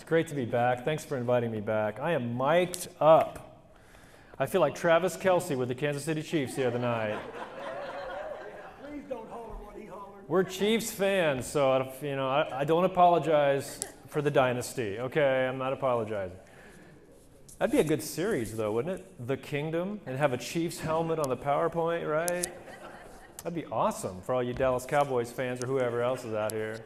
Great to be back. Thanks for inviting me back. I am mic'd up. I feel like Travis Kelce with the Kansas City Chiefs the other night. Please don't holler what he hollered. We're Chiefs fans, so I don't apologize for the dynasty. Okay, I'm not apologizing. That'd be a good series, though, wouldn't it? The Kingdom, and have a Chiefs helmet on the PowerPoint, right? That'd be awesome for all you Dallas Cowboys fans or whoever else is out here.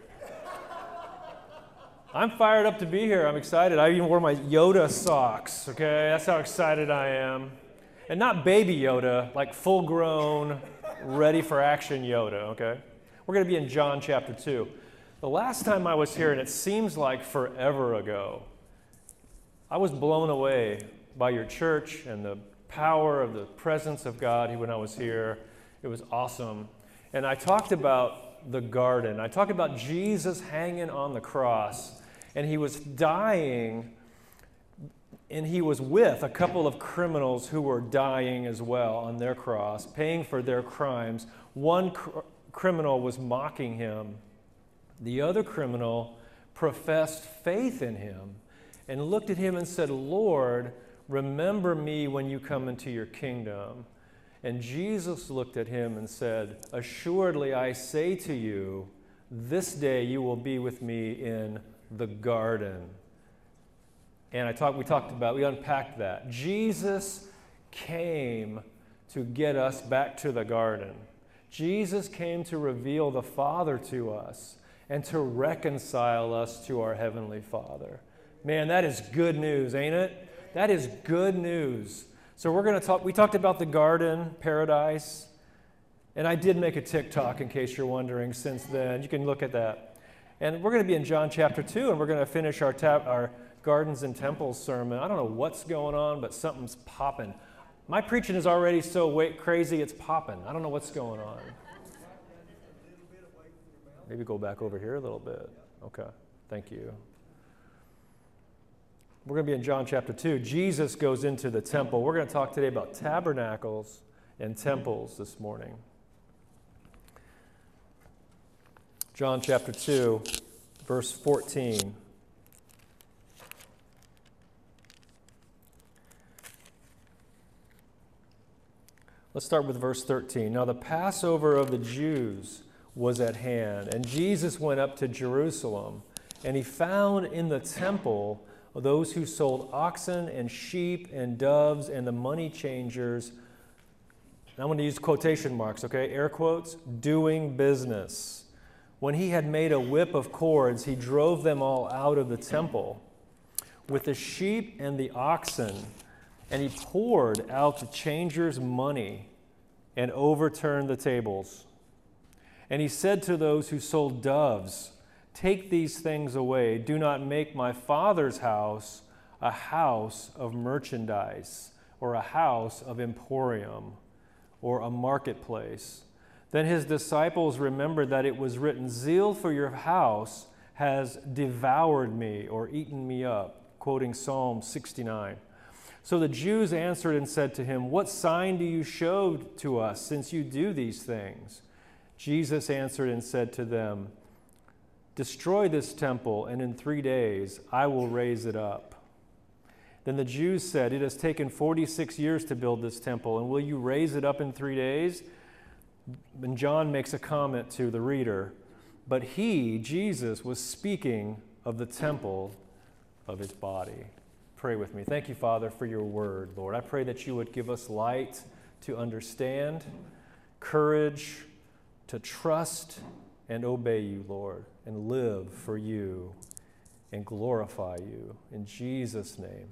I'm fired up to be here. I'm excited. I even wore my Yoda socks, okay? That's how excited I am. And not baby Yoda, like full-grown, ready-for-action Yoda, okay? We're going to be in John chapter 2. The last time I was here, and it seems like forever ago, I was blown away by your church and the power of the presence of God when I was here. It was awesome. And I talked about the garden. I talked about Jesus hanging on the cross. And he was dying, and he was with a couple of criminals who were dying as well on their cross, paying for their crimes. One criminal was mocking him. The other criminal professed faith in him and looked at him and said, "Lord, remember me when you come into your kingdom." And Jesus looked at him and said, "Assuredly I say to you, this day you will be with me in the garden." And we unpacked that. Jesus came to get us back to the garden. Jesus came to reveal the Father to us and to reconcile us to our Heavenly Father. Man, that is good news, ain't it? That is good news. So we talked about the garden, paradise, and I did make a TikTok in case you're wondering since then. You can look at that. And we're going to be in John chapter 2, and we're going to finish our Gardens and Temples sermon. I don't know what's going on, but something's popping. My preaching is already so crazy, it's popping. I don't know what's going on. Maybe go back over here a little bit. Okay, thank you. We're going to be in John chapter 2. Jesus goes into the temple. We're going to talk today about tabernacles and temples this morning. John chapter 2, verse 14. Let's start with verse 13. Now the Passover of the Jews was at hand, and Jesus went up to Jerusalem, and he found in the temple those who sold oxen and sheep and doves and the money changers. I'm going to use quotation marks, okay? Air quotes, doing business. When he had made a whip of cords, he drove them all out of the temple with the sheep and the oxen, and he poured out the changers' money and overturned the tables. And he said to those who sold doves, "Take these things away. Do not make my Father's house a house of merchandise or a house of emporium or a marketplace." Then his disciples remembered that it was written, "Zeal for your house has devoured me," or eaten me up, quoting Psalm 69. So the Jews answered and said to him, "What sign do you show to us since you do these things?" Jesus answered and said to them, "Destroy this temple, and in 3 days I will raise it up." Then the Jews said, "It has taken 46 years to build this temple, and will you raise it up in 3 days?" And John makes a comment to the reader, but he, Jesus, was speaking of the temple of his body. Pray with me. Thank you, Father, for your word, Lord. I pray that you would give us light to understand, courage to trust and obey you, Lord, and live for you and glorify you. In Jesus' name,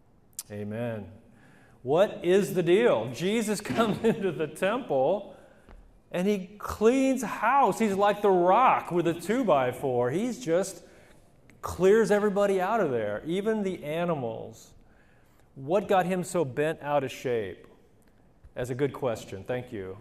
amen. What is the deal? Jesus comes into the temple and he cleans house. He's like the Rock with a 2x4. He's just clears everybody out of there, even the animals. What got him so bent out of shape? That's a good question. Thank you.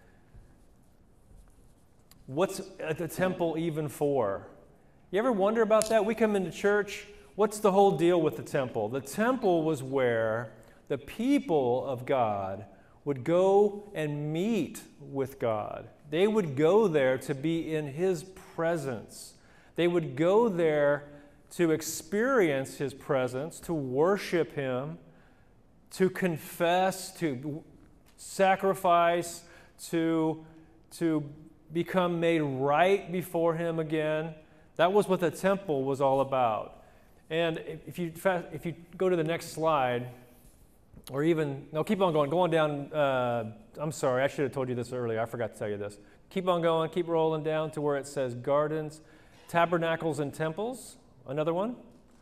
What's the temple even for? You ever wonder about that? We come into church, what's the whole deal with the temple? The temple was where the people of God would go and meet with God. They would go there to be in his presence. They would go there to experience his presence, to worship him, to confess, to sacrifice, to become made right before him again. That was what the temple was all about. And if you go to the next slide, or even, no, keep on going. Go on down. I'm sorry, I should have told you this earlier. I forgot to tell you this. Keep on going. Keep rolling down to where it says gardens, tabernacles, and temples. Another one.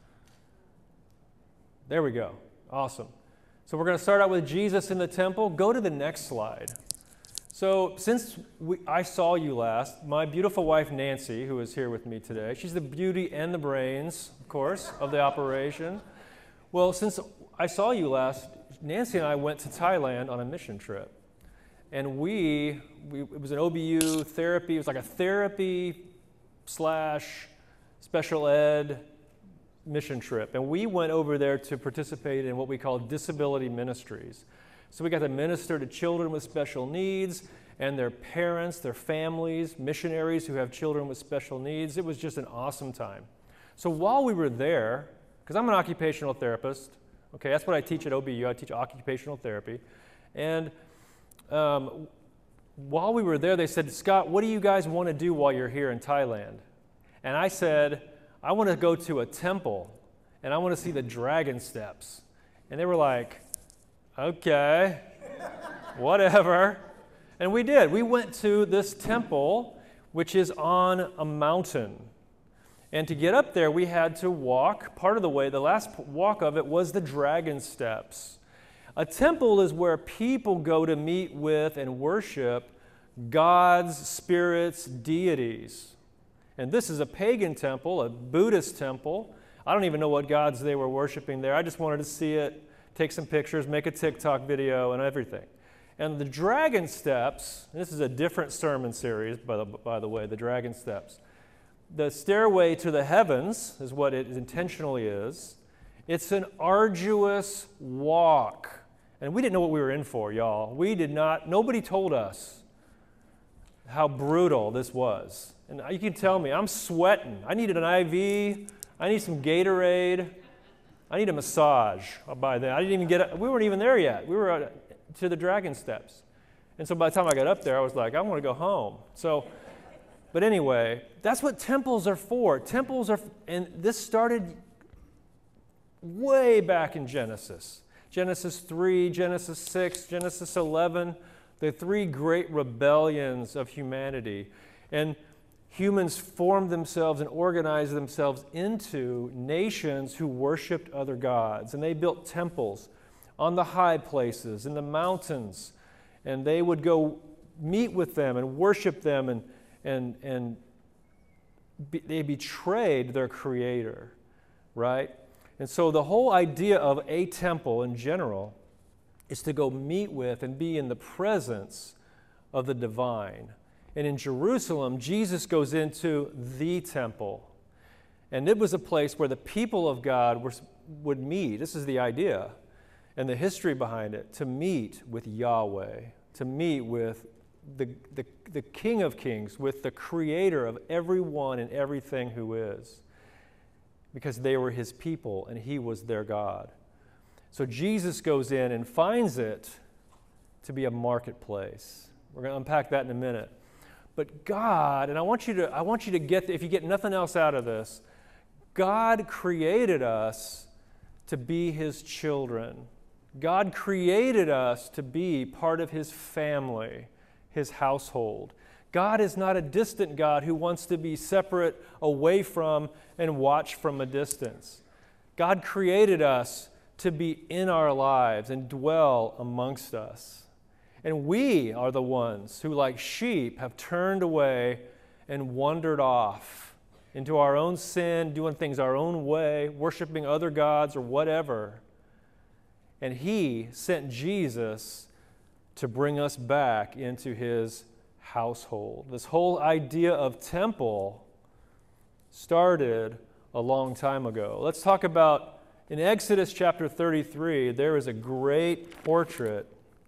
There we go. Awesome. So we're going to start out with Jesus in the temple. Go to the next slide. So since I saw you last, my beautiful wife Nancy, who is here with me today, she's the beauty and the brains, of course, of the operation. Well, since I saw you last, Nancy and I went to Thailand on a mission trip. And it was an OBU therapy. It was like a therapy / special ed mission trip. And we went over there to participate in what we call disability ministries. So we got to minister to children with special needs and their parents, their families, missionaries who have children with special needs. It was just an awesome time. So while we were there, because I'm an occupational therapist, okay, that's what I teach at OBU. I teach occupational therapy. And while we were there, they said, Scott, what do you guys want to do while you're here in Thailand? And I said, I want to go to a temple, and I want to see the dragon steps. And they were like, okay, whatever. And we did. We went to this temple, which is on a mountain. And to get up there, we had to walk. Part of the way, the last walk of it was the dragon steps. A temple is where people go to meet with and worship gods, spirits, deities. And this is a pagan temple, a Buddhist temple. I don't even know what gods they were worshiping there. I just wanted to see it, take some pictures, make a TikTok video and everything. And the dragon steps, this is a different sermon series, by the way, the dragon steps. The stairway to the heavens is what it intentionally is. It's an arduous walk. And we didn't know what we were in for, y'all. We did not, nobody told us how brutal this was. And you can tell me, I'm sweating. I needed an IV. I need some Gatorade. I need a massage by then. We weren't even there yet. We were to the dragon steps. And so by the time I got up there, I was like, I want to go home. But anyway, that's what temples are for. And this started way back in Genesis. Genesis 3, Genesis 6, Genesis 11, the three great rebellions of humanity. And humans formed themselves and organized themselves into nations who worshiped other gods. And they built temples on the high places, in the mountains. And they would go meet with them and worship them, and they betrayed their creator, right? And so the whole idea of a temple in general is to go meet with and be in the presence of the divine. And in Jerusalem, Jesus goes into the temple. And it was a place where the people of God would meet. This is the idea and the history behind it, to meet with Yahweh, to meet with the King of Kings, with the creator of everyone and everything who is, because they were his people and he was their God. So Jesus goes in and finds it to be a marketplace. We're going to unpack that in a minute. But God, and I want you to get, if you get nothing else out of this, God created us to be his children. God created us to be part of his family, his household. God is not a distant God who wants to be separate, away from, and watch from a distance. God created us to be in our lives and dwell amongst us. And we are the ones who, like sheep, have turned away and wandered off into our own sin, doing things our own way, worshiping other gods or whatever. And he sent Jesus to bring us back into his household. This whole idea of temple started a long time ago. Let's talk about, in Exodus chapter 33, there is a great portrait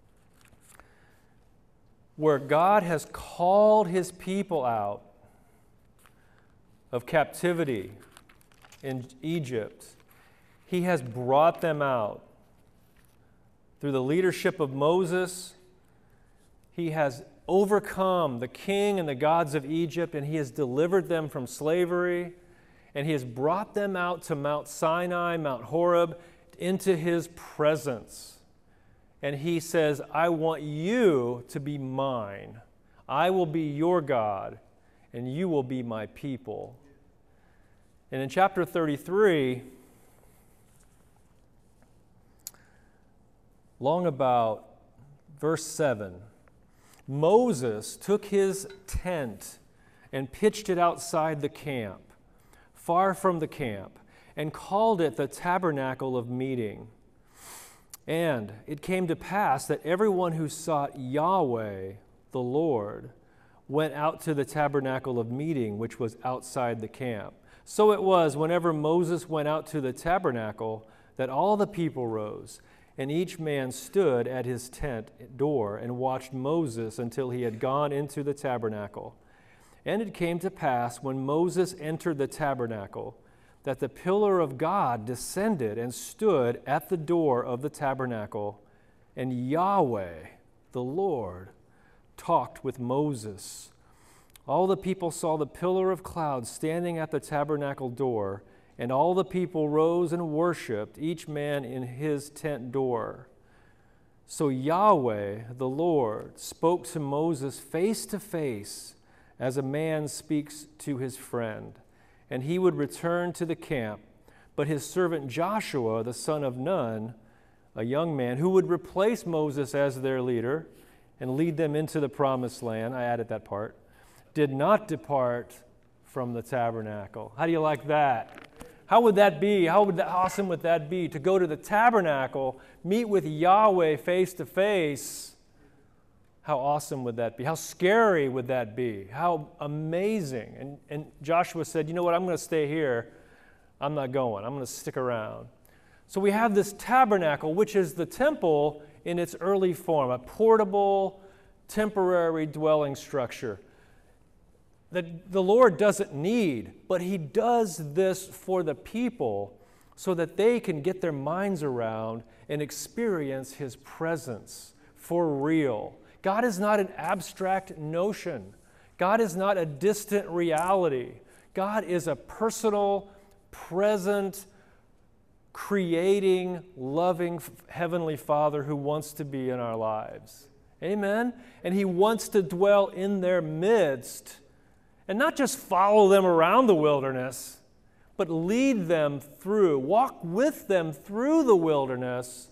where God has called his people out of captivity in Egypt, he has brought them out. Through the leadership of Moses, he has overcome the king and the gods of Egypt, and he has delivered them from slavery, and he has brought them out to Mount Sinai, Mount Horeb, into his presence. And he says, I want you to be mine. I will be your God, and you will be my people. And in chapter 33, long about verse 7, Moses took his tent and pitched it outside the camp, far from the camp, and called it the tabernacle of meeting. And it came to pass that everyone who sought Yahweh, the Lord, went out to the tabernacle of meeting, which was outside the camp. So it was, whenever Moses went out to the tabernacle, that all the people rose, and each man stood at his tent door and watched Moses until he had gone into the tabernacle. And it came to pass, when Moses entered the tabernacle, that the pillar of God descended and stood at the door of the tabernacle, and Yahweh, the Lord, talked with Moses. All the people saw the pillar of cloud standing at the tabernacle door, and all the people rose and worshiped, each man in his tent door. So Yahweh, the Lord, spoke to Moses face to face, as a man speaks to his friend. And he would return to the camp. But his servant Joshua, the son of Nun, a young man who would replace Moses as their leader and lead them into the promised land, I added that part, did not depart from the tabernacle. How do you like that? How would that be? How awesome would that be? To go to the tabernacle, meet with Yahweh face to face. How awesome would that be? How scary would that be? How amazing. And Joshua said, you know what, I'm going to stay here. I'm not going. I'm going to stick around. So we have this tabernacle, which is the temple in its early form, a portable, temporary dwelling structure that the Lord doesn't need, but he does this for the people so that they can get their minds around and experience his presence for real. God is not an abstract notion. God is not a distant reality. God is a personal, present, creating, loving Heavenly Father who wants to be in our lives. Amen? And he wants to dwell in their midst and not just follow them around the wilderness, but lead them through, walk with them through the wilderness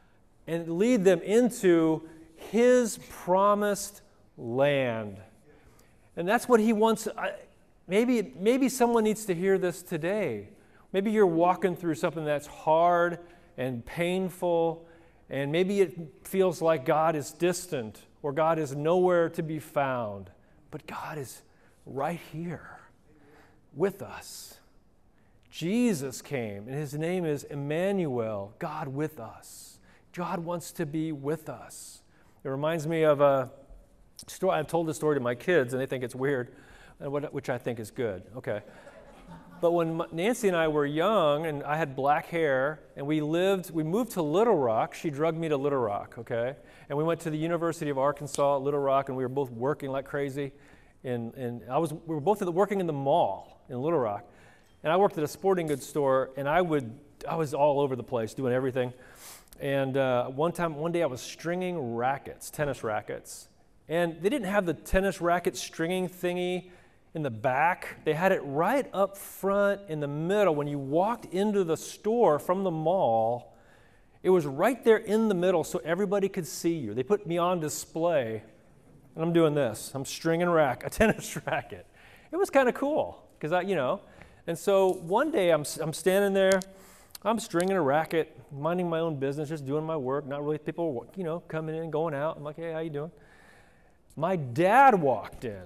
and lead them into his promised land. And that's what he wants. Maybe someone needs to hear this today. Maybe you're walking through something that's hard and painful, and maybe it feels like God is distant or God is nowhere to be found. But God is right here with us. Jesus came, and his name is Emmanuel, God with us. God wants to be with us. It reminds me of a story. I've told this story to my kids, and they think it's weird, which I think is good. Okay. But when Nancy and I were young, and I had black hair, and we moved to Little Rock. She drugged me to Little Rock, okay? And we went to the University of Arkansas at Little Rock, and we were both working like crazy. We were both working in the mall in Little Rock. And I worked at a sporting goods store, and I was all over the place doing everything. And one day I was stringing rackets, tennis rackets. And they didn't have the tennis racket stringing thingy in the back. They had it right up front in the middle. When you walked into the store from the mall, it was right there in the middle so everybody could see you. They put me on display, and I'm doing this. I'm stringing a tennis racket. It was kind of cool because And so one day I'm standing there, I'm stringing a racket, minding my own business, just doing my work, not really people, coming in, going out. I'm like, hey, how you doing? My dad walked in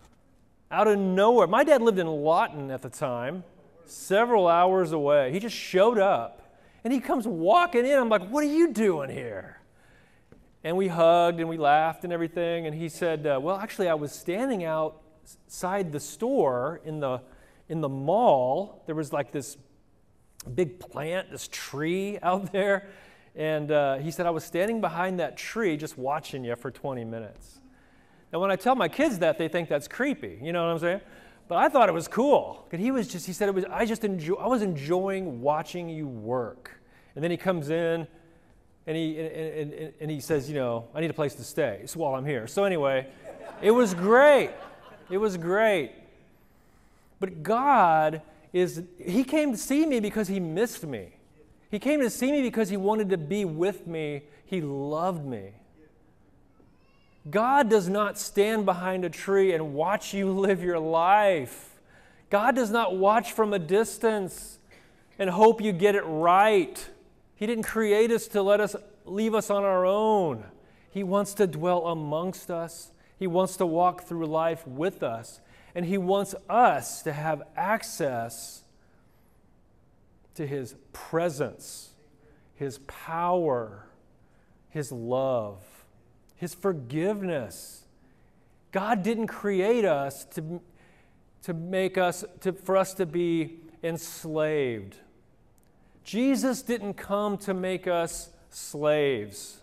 out of nowhere. My dad lived in Lawton at the time, several hours away. He just showed up, and he comes walking in. I'm like, what are you doing here? And we hugged, and we laughed and everything, and he said, well, actually, I was standing outside the store in the mall. There was like this big plant, this tree out there. And he said, I was standing behind that tree just watching you for 20 minutes. And when I tell my kids that, they think that's creepy. You know what I'm saying? But I thought it was cool. And he said, I was enjoying watching you work. And then he comes in and he says, I need a place to stay while I'm here. So anyway, it was great. It was great. But God he came to see me because he missed me. He came to see me because he wanted to be with me. He loved me. God does not stand behind a tree and watch you live your life. God does not watch from a distance and hope you get it right. He didn't create us to leave us on our own. He wants to dwell amongst us. He wants to walk through life with us. And he wants us to have access to his presence, his power, his love, his forgiveness. God didn't create us for us to be enslaved. Jesus didn't come to make us slaves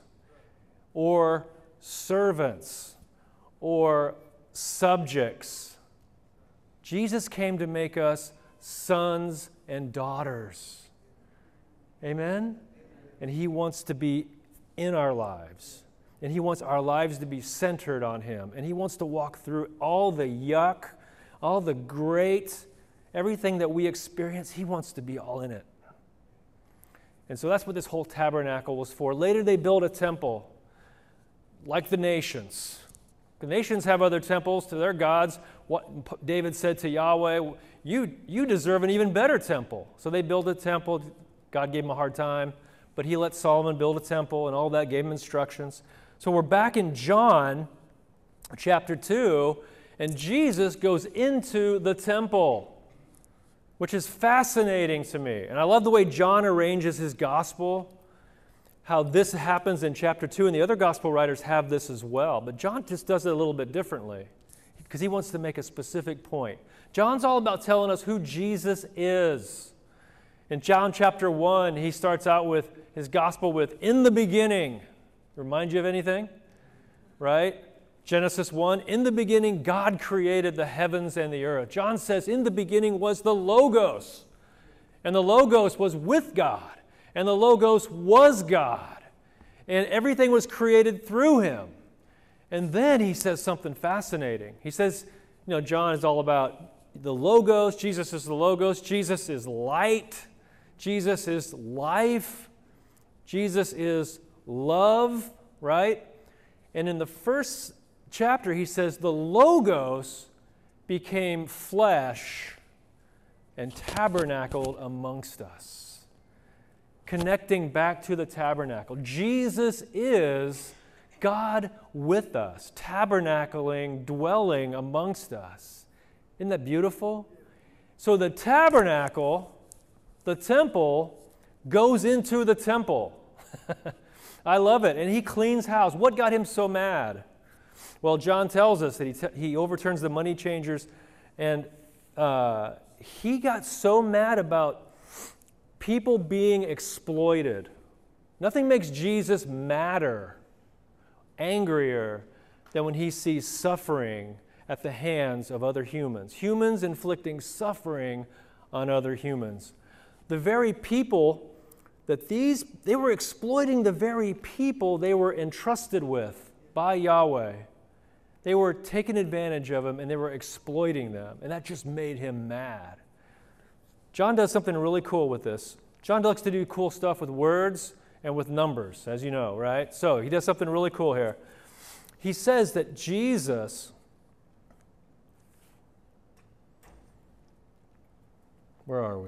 or servants or subjects. Jesus came to make us sons and daughters. Amen? And he wants to be in our lives. And he wants our lives to be centered on him. And he wants to walk through all the yuck, all the great, everything that we experience. He wants to be all in it. And so that's what this whole tabernacle was for. Later they built a temple, like the nations. The nations have other temples to their gods. What David said to Yahweh, you deserve an even better temple. So they built a temple. God gave him a hard time. But he let Solomon build a temple and all that, gave him instructions. So we're back in John chapter 2, and Jesus goes into the temple, which is fascinating to me. And I love the way John arranges his gospel, how this happens in chapter 2, and the other gospel writers have this as well. But John just does it a little bit differently because he wants to make a specific point. John's all about telling us who Jesus is. In John chapter 1, he starts out with his gospel with, in the beginning. Remind you of anything? Right? Genesis 1, in the beginning, God created the heavens and the earth. John says, in the beginning was the Logos. And the Logos was with God. And the Logos was God. And everything was created through him. And then he says something fascinating. He says, John is all about the Logos. Jesus is the Logos. Jesus is light. Jesus is life. Jesus is love, right? And in the first chapter, he says, the Logos became flesh and tabernacled amongst us. Connecting back to the tabernacle. Jesus is God with us, tabernacling, dwelling amongst us. Isn't that beautiful? So the tabernacle, the temple, goes into the temple. I love it. And he cleans house. What got him so mad? Well, John tells us that he overturns the money changers, and he got so mad about people being exploited. Nothing makes Jesus madder, angrier, than when he sees suffering at the hands of other humans. Humans inflicting suffering on other humans. The very people that they were exploiting the very people they were entrusted with by Yahweh. They were taking advantage of them and they were exploiting them. And that just made him mad. John does something really cool with this. John likes to do cool stuff with words and with numbers, as you know, right? So he does something really cool here. He says that Jesus, where are we?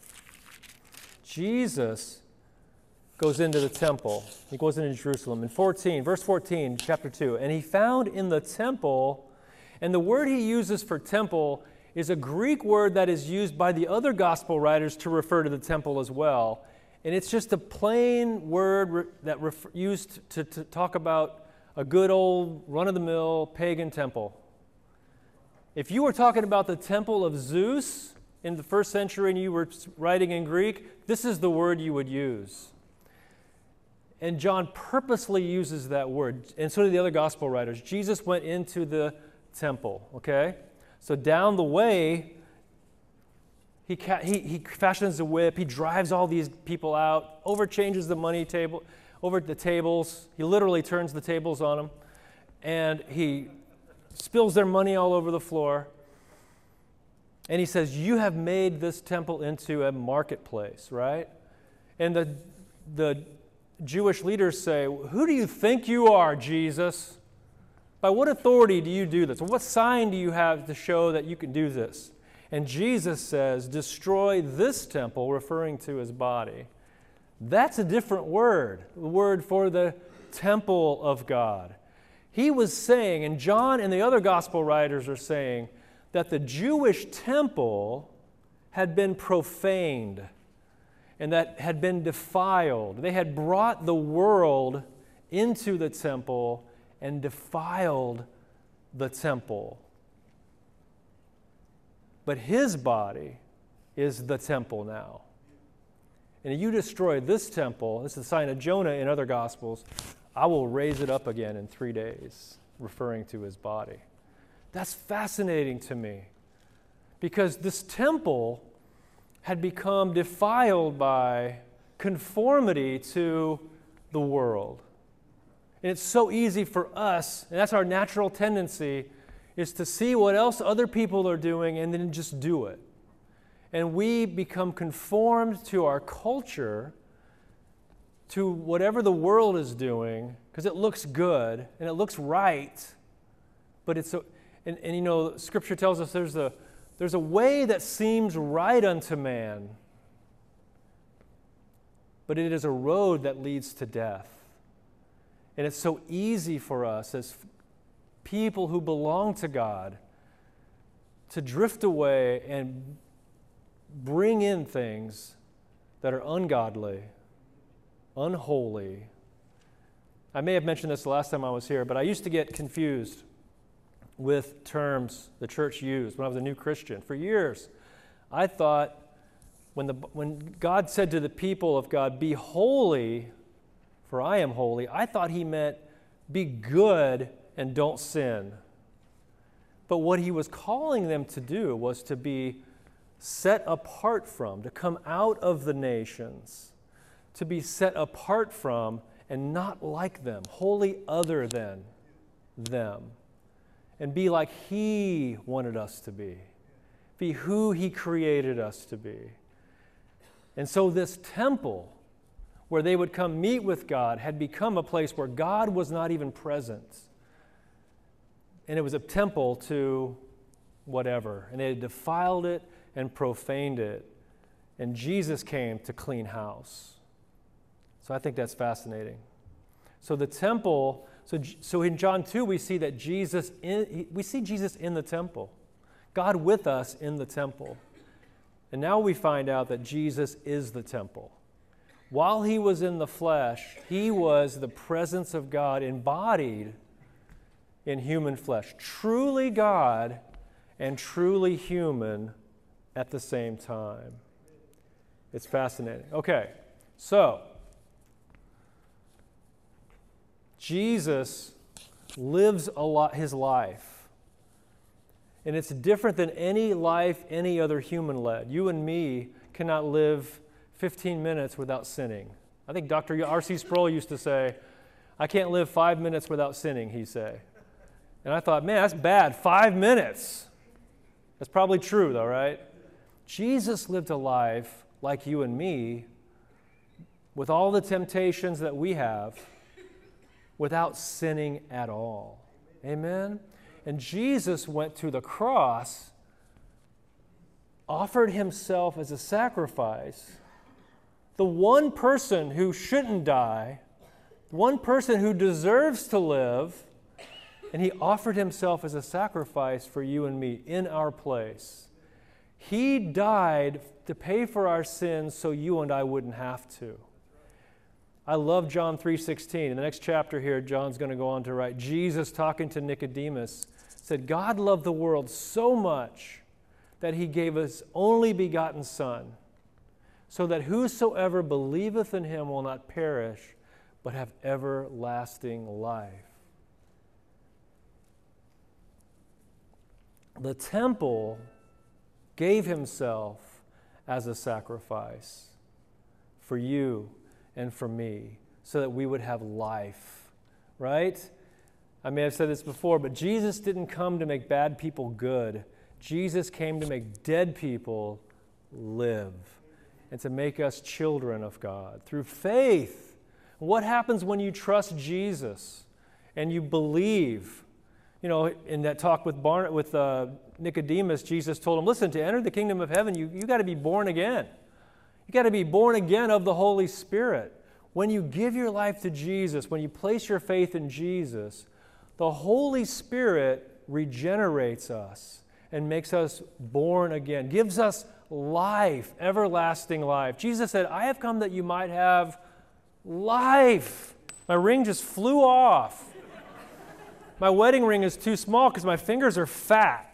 Jesus goes into the temple. He goes into Jerusalem. In verse 14, chapter 2, and he found in the temple, and the word he uses for temple is a Greek word that is used by the other gospel writers to refer to the temple as well. And it's just a plain word used to talk about a good old run-of-the-mill pagan temple. If you were talking about the temple of Zeus, in the first century and you were writing in Greek, this is the word you would use. And John purposely uses that word, and so do the other gospel writers. Jesus went into the temple, okay? So down the way, he fashions a whip, he drives all these people out, overchanges the money table, over the tables. He literally turns the tables on them, and he spills their money all over the floor. And he says, you have made this temple into a marketplace, right? And the Jewish leaders say, who do you think you are, Jesus? By what authority do you do this? What sign do you have to show that you can do this? And Jesus says, destroy this temple, referring to his body. That's a different word, the word for the temple of God. He was saying, and John and the other gospel writers are saying, that the Jewish temple had been profaned and that had been defiled. They had brought the world into the temple and defiled the temple. But his body is the temple now. And if you destroy this temple, this is the sign of Jonah in other Gospels, I will raise it up again in 3 days, referring to his body. That's fascinating to me because this temple had become defiled by conformity to the world. And it's so easy for us, and that's our natural tendency, is to see what else other people are doing and then just do it. And we become conformed to our culture, to whatever the world is doing, because it looks good and it looks right, but it's so, and you know, Scripture tells us there's a way that seems right unto man, but it is a road that leads to death. And it's so easy for us as people who belong to God to drift away and bring in things that are ungodly, unholy. I may have mentioned this the last time I was here, but I used to get confused with terms the church used when I was a new Christian. For years, I thought when God said to the people of God, be holy, for I am holy, I thought he meant be good and don't sin. But what he was calling them to do was to be set apart from, to come out of the nations, to be set apart from and not like them, wholly other than them, and be like he wanted us to be who he created us to be. And so this temple, where they would come meet with God, had become a place where God was not even present. And it was a temple to whatever. And they had defiled it and profaned it. And Jesus came to clean house. So I think that's fascinating. So the temple, so in John 2, we see that Jesus in the temple. God with us in the temple. And now we find out that Jesus is the temple. While he was in the flesh, he was the presence of God embodied in human flesh. Truly God and truly human at the same time. It's fascinating. Okay, so Jesus lives his life. And it's different than any life any other human led. You and me cannot live 15 minutes without sinning. I think Dr. R.C. Sproul used to say, I can't live 5 minutes without sinning, he'd say. And I thought, man, that's bad, 5 minutes. That's probably true though, right? Jesus lived a life like you and me, with all the temptations that we have, without sinning at all. Amen? And Jesus went to the cross, offered himself as a sacrifice. The one person who shouldn't die, one person who deserves to live, and he offered himself as a sacrifice for you and me in our place. He died to pay for our sins so you and I wouldn't have to. I love John 3:16. In the next chapter here, John's going to go on to write, Jesus talking to Nicodemus said, God loved the world so much that he gave his only begotten Son, so that whosoever believeth in him will not perish, but have everlasting life. The temple gave himself as a sacrifice for you and for me, so that we would have life, right? I may have said this before, but Jesus didn't come to make bad people good. Jesus came to make dead people live and to make us children of God through faith. What happens when you trust Jesus and you believe? You know, in that talk with Nicodemus, Jesus told him, listen, to enter the kingdom of heaven, you got to be born again. You got to be born again of the Holy Spirit. When you give your life to Jesus, when you place your faith in Jesus, the Holy Spirit regenerates us and makes us born again, gives us life, everlasting life. Jesus said, I have come that you might have life. My ring just flew off. My wedding ring is too small because my fingers are fat.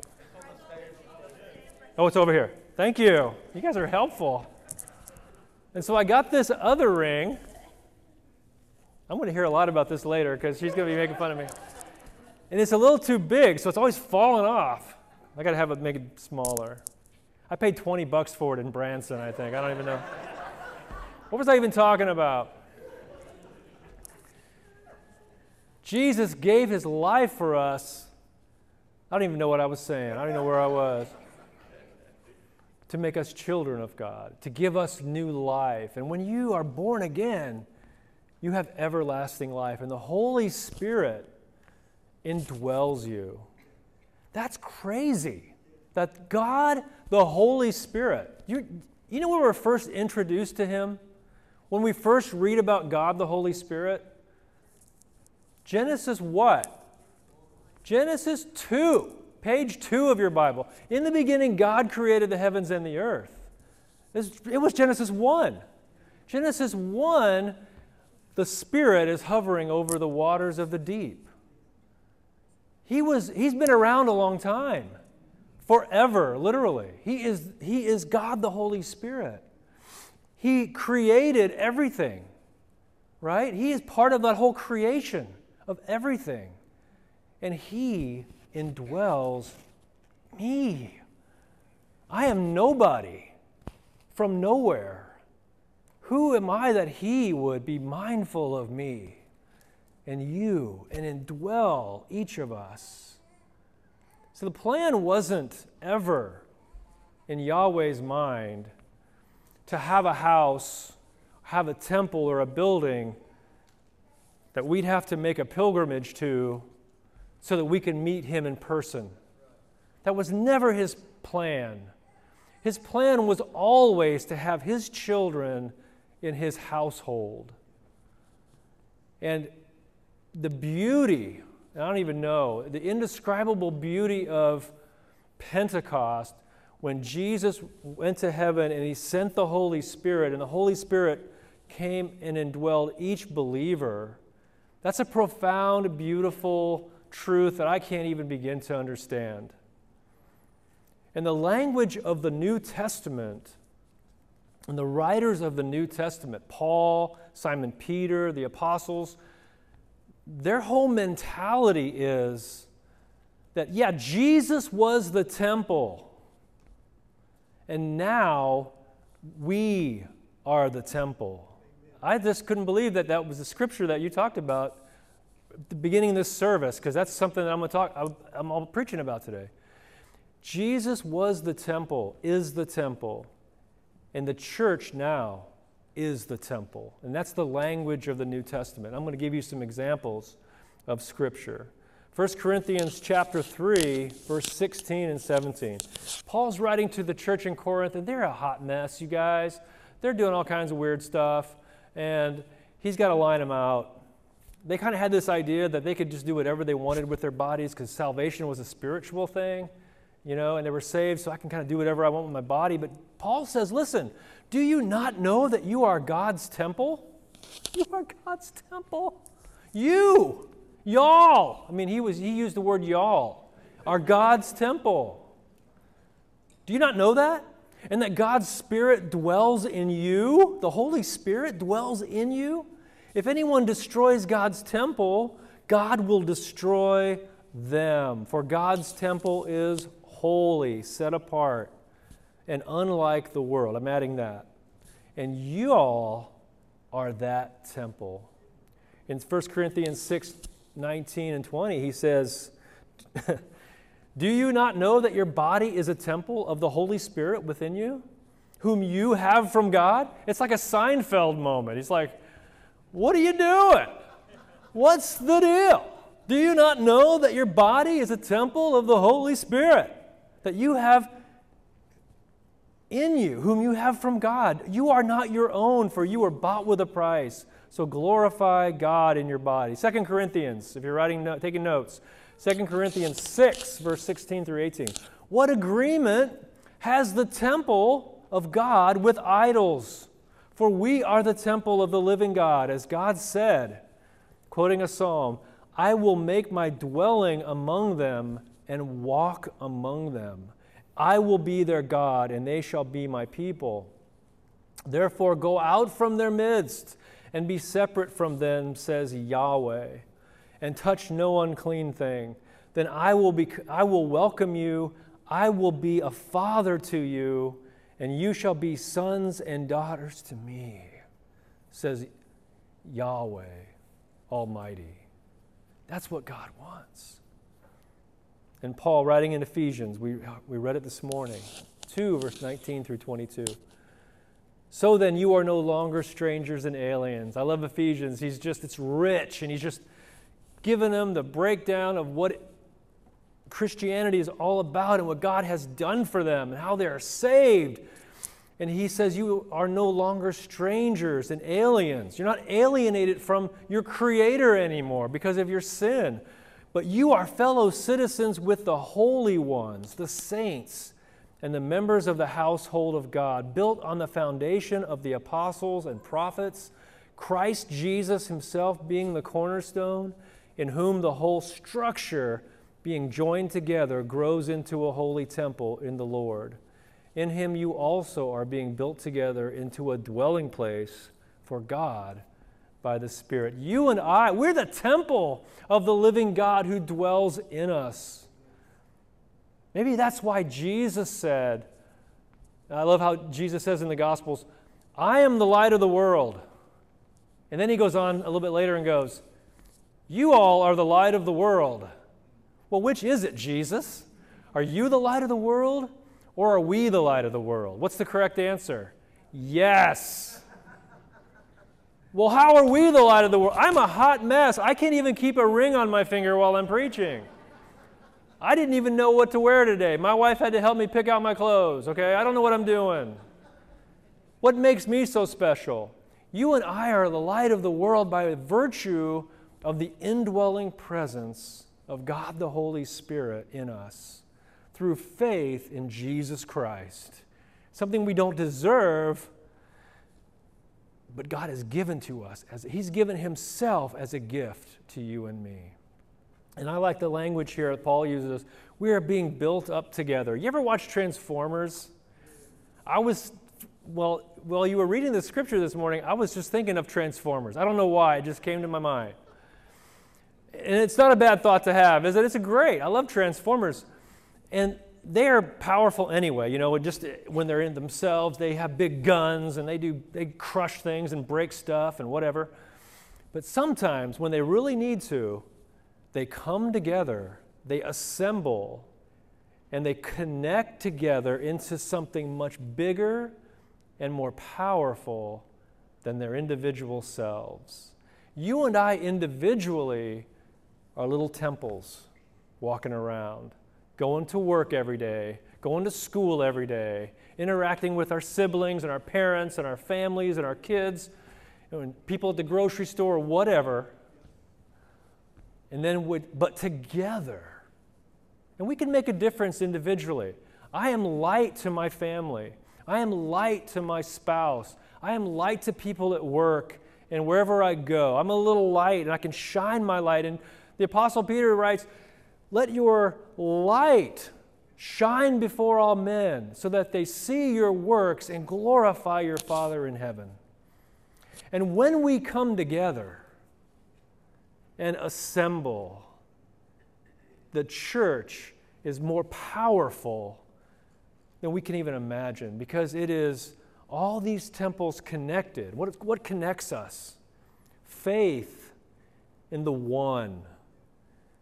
Oh, it's over here. Thank you. You guys are helpful. And so I got this other ring. I'm going to hear a lot about this later because she's going to be making fun of me. And it's a little too big, so it's always falling off. I got to make it smaller. I paid $20 for it in Branson, I think. I don't even know. What was I even talking about? Jesus gave his life for us. I don't even know what I was saying. I don't even know where I was. To make us children of God, to give us new life. And when you are born again, you have everlasting life. And the Holy Spirit indwells you. That's crazy. That God, the Holy Spirit, you know when we were first introduced to him? When we first read about God, the Holy Spirit? Genesis what? Genesis 2, page 2 of your Bible. In the beginning, God created the heavens and the earth. It was Genesis 1. Genesis 1, the Spirit is hovering over the waters of the deep. He's been around a long time. Forever, literally. He is God, the Holy Spirit. He created everything, right? He is part of that whole creation of everything. And he indwells me. I am nobody from nowhere. Who am I that he would be mindful of me and you and indwell each of us? So the plan wasn't ever in Yahweh's mind to have a house, have a temple or a building that we'd have to make a pilgrimage to so that we can meet him in person. That was never his plan. His plan was always to have his children in his household. And the beauty, I don't even know, the indescribable beauty of Pentecost, when Jesus went to heaven and he sent the Holy Spirit, and the Holy Spirit came and indwelled each believer, that's a profound, beautiful truth that I can't even begin to understand. And the language of the New Testament and the writers of the New Testament, Paul, Simon Peter, the apostles, their whole mentality is that, yeah, Jesus was the temple, and now we are the temple. I just couldn't believe that that was the scripture that you talked about at the beginning of this service, because that's something that I'm preaching about today. Jesus was the temple, is the temple, and the church now is the temple. And that's the language of the New Testament. I'm going to give you some examples of Scripture. 1 Corinthians chapter 3, verse 16 and 17. Paul's writing to the church in Corinth, and they're a hot mess, you guys. They're doing all kinds of weird stuff, and he's got to line them out. They kind of had this idea that they could just do whatever they wanted with their bodies because salvation was a spiritual thing, and they were saved, so I can kind of do whatever I want with my body. But Paul says, listen, do you not know that you are God's temple? You are God's temple. Y'all. I mean, he used the word y'all, are God's temple. Do you not know that? And that God's Spirit dwells in you? The Holy Spirit dwells in you? If anyone destroys God's temple, God will destroy them. For God's temple is holy, set apart, and unlike the world. I'm adding that. And you all are that temple. In 1 Corinthians 6:19 and 20, he says, do you not know that your body is a temple of the Holy Spirit within you, whom you have from God? It's like a Seinfeld moment. He's like, what are you doing? What's the deal? Do you not know that your body is a temple of the Holy Spirit that you have in you, whom you have from God? You are not your own, for you were bought with a price. So glorify God in your body. 2 Corinthians, if you're taking notes, 2 Corinthians 6, verse 16 through 18. What agreement has the temple of God with idols? For we are the temple of the living God, as God said, quoting a psalm, I will make my dwelling among them and walk among them. I will be their God, and they shall be my people. Therefore go out from their midst and be separate from them, says Yahweh, and touch no unclean thing. Then I will welcome you. I will be a father to you, and you shall be sons and daughters to me, says Yahweh Almighty. That's what God wants. And Paul, writing in Ephesians, we read it this morning, 2, verse 19 through 22. So then you are no longer strangers and aliens. I love Ephesians. It's rich, and he's just given them the breakdown of what Christianity is all about and what God has done for them and how they are saved. And he says you are no longer strangers and aliens. You're not alienated from your Creator anymore because of your sin. But you are fellow citizens with the holy ones, the saints, and the members of the household of God, built on the foundation of the apostles and prophets, Christ Jesus himself being the cornerstone, in whom the whole structure, being joined together, grows into a holy temple in the Lord. In him you also are being built together into a dwelling place for God by the Spirit. You and I, we're the temple of the living God who dwells in us. Maybe that's why Jesus said, I love how Jesus says in the Gospels, I am the light of the world. And then he goes on a little bit later and goes, you all are the light of the world. Well, which is it, Jesus? Are you the light of the world, or are we the light of the world? What's the correct answer? Yes. Well, how are we the light of the world? I'm a hot mess. I can't even keep a ring on my finger while I'm preaching. I didn't even know what to wear today. My wife had to help me pick out my clothes, okay? I don't know what I'm doing. What makes me so special? You and I are the light of the world by virtue of the indwelling presence of God the Holy Spirit in us through faith in Jesus Christ. Something we don't deserve, but God has given to us. He's given himself as a gift to you and me. And I like the language here that Paul uses. We are being built up together. You ever watch Transformers? While you were reading the scripture this morning, I was just thinking of Transformers. I don't know why, it just came to my mind. And it's not a bad thought to have, is it? It's great. I love Transformers. And they are powerful anyway. You know, just when they're in themselves, they have big guns and they crush things and break stuff and whatever. But sometimes when they really need to, they come together, they assemble, and they connect together into something much bigger and more powerful than their individual selves. You and I individually are little temples walking around, going to work every day, going to school every day, interacting with our siblings and our parents and our families and our kids, and people at the grocery store, whatever. And then, but together. And we can make a difference individually. I am light to my family. I am light to my spouse. I am light to people at work and wherever I go. I'm a little light and I can shine my light. And the Apostle Peter writes, let your light Shine before all men, so that they see your works and glorify your Father in heaven. And when we come together and assemble, the church is more powerful than we can even imagine, because it is all these temples connected. What connects us? Faith in the one.